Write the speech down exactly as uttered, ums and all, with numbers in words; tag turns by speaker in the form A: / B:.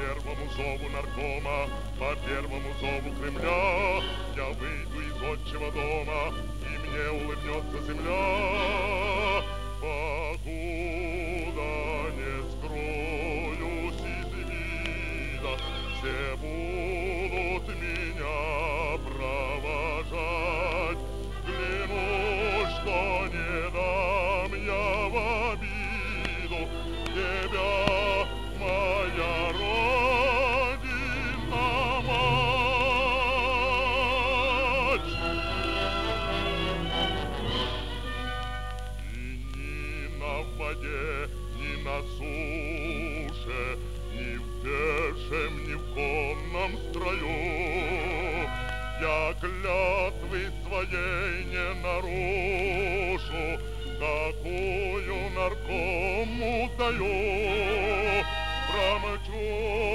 A: первому зову наркома, по первому зову Кремля я выйду из отчего дома, и мне улыбнется земля. Покуда не скроюсь из вида, все будут меня провожать. Клянусь, что не дам я в обиду тебя, моя родина, мать. И ни на воде, ни на суше, ни в пешем, ни в конном строю я клятвы своей не нарушу, какую наркому даю. Промчу